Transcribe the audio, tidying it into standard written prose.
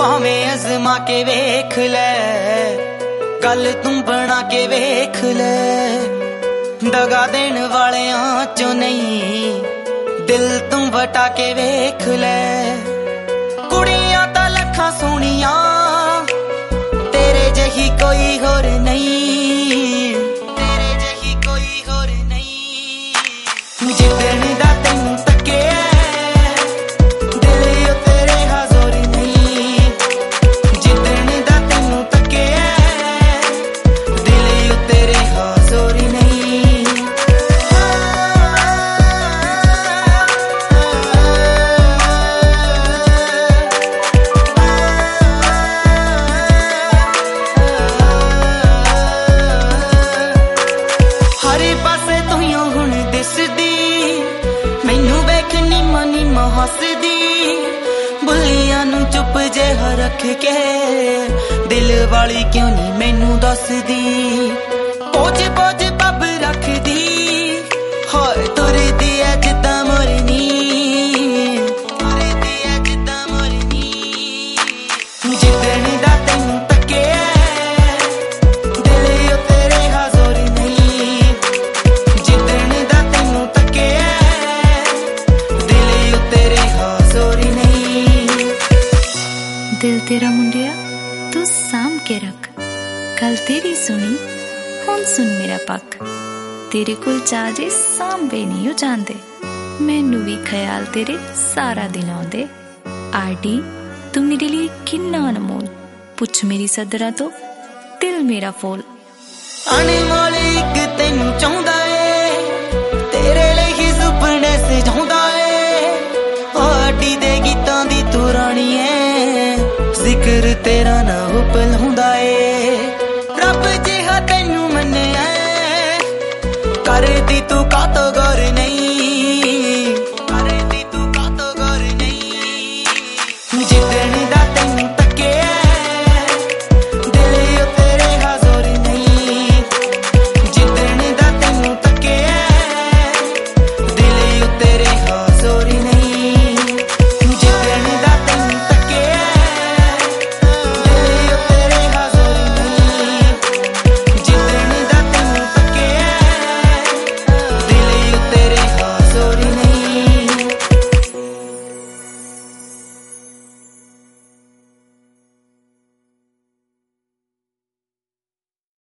ਭਾਵੇਂ ਅਜ਼ਮਾ ਕੇ ਵੇਖ ਲੈ, ਗੱਲ ਤੂੰ ਬਣਾ ਕੇ ਵੇਖ ਲੈ। ਦਗਾ ਦੇਣ ਵਾਲਿਆਂ ਚੋਂ ਨਹੀਂ, ਦਿਲ ਤੂੰ ਵਟਾ ਕੇ ਵੇਖ ਲੈ। ਕੁੜੀਆਂ ਤਾਂ ਲੱਖਾਂ ਸੋਹਣੀਆਂ, ਤੇਰੇ ਜਿਹੀ ਕੋਈ ਹੋਰ ਨਹੀਂ, ਤੇਰੇ ਜਿਹੀ ਕੋਈ ਹੋਰ ਨਹੀਂ। ਜਿੱਦਣ ਦਾ ਤੈਨੂੰ ਤੱਕਿਆ ਦਿਲ ਓ ਤੇਰੇ ਹਾਜ਼ਰ ਨਹੀਂ, ਜਿੱਦਣ ਦਾ ਤੈਨੂੰ ਤੱਕਿਆ ਦਿਲ ਓ ਤੇਰੇ ਹਾਜ਼ਰ ਨਹੀਂ। ਹਰੇ ਪਾਸੇ ਤੂੰ ਹੁਣ ਦਿਸਦੀ, ਮੈਨੂੰ ਵੇਖ ਨੀਮਾ ਨੀਮਾ ਹੱਸਦੀ। ਬੁੱਲੀਆਂ ਨੂੰ ਚੁੱਪ ਜਿਹਾ ਰੱਖ ਕੇ ਦਿਲ ਵਾਲੀ ਕਿਉਂ ਨਹੀਂ ਮੈਨੂੰ ਦੱਸਦੀ। ਪੋਜ ਪੋਜ ਬੱਬ ਰੱਖਦੀ, ਹੋਏ ਤੁਰਦੀ ਐ ਜਿੱਦਾਂ ਮੋਰਨੀ, ਤੁਰਦੀ ਐ ਜਿੱਦਾਂ ਮੋਰਨੀ। ਜਿੱਦਣ ਦਾ ਤੈਨੂੰ ਤੱਕਿਆ ਦਿਲ ਓ ਤੇਰੇ ਹਾਜ਼ਰ ਨਹੀਂ, ਜਿੱਦਣ ਦਾ ਤੈਨੂੰ ਤੱਕਿਆ ਦਿਲ ਓ ਤੇਰੇ ਹਾਜ਼ਰ ਨਹੀਂ। ਦਿਲ ਤੇਰਾ ਮੁੰਡਿਆ ਤੂੰ ਸਾਂਭ ਕੇ ਰੱਖ, ਗੱਲ ਤੇਰੀ ਸੁਣੀ ਹੁਣ ਸੁਣ ਮੇਰਾ ਪੱਖ। ਤੇਰੇ ਕੋਲ ਚਾਜੇ ਸਾਂਭੇ ਨਹੀਂ ਹੋ ਜਾਂਦੇ, ਮੈਨੂੰ ਵੀ ਖਿਆਲ ਤੇਰੇ ਸਾਰਾ ਦਿਨ ਆਉਂਦੇ। ਆਡੀ ਤੂੰ ਮੇਰੇ ਲਈ ਕਿੰਨਾ ਅਨਮੋਲ, ਪੁੱਛ ਮੇਰੀ ਸਦਰਾਂ ਤੋਂ ਦਿਲ ਮੇਰਾ ਫੋਲ। ਅਨਮੋਲ ਇੱਕ ਤੈਨੂੰ ਚਾਹੁੰਦਾ ਏ, ਤੇਰੇ ਲਈ ਹੀ ਸੁਪਨੇ ਸਜਾਉਂਦਾ ਏ। ਆਡੀ ਦੇ ਗੀਤਾਂ ਦੀ ਤੂੰ ਰਾਣੀ ਏ, ਜ਼ਿਕਰ ਤੇਰਾ ਨਾ ਹੋ ਭੁਲਾਉਂਦਾ ਏ। ਰੱਬ ਜਿਹਾ ਤੈਨੂੰ ਮੰਨਿਆ ਕਰਦੀ ਤੂੰ ਕਾਤੋਂ ਗੌਰ ਨਹੀਂ।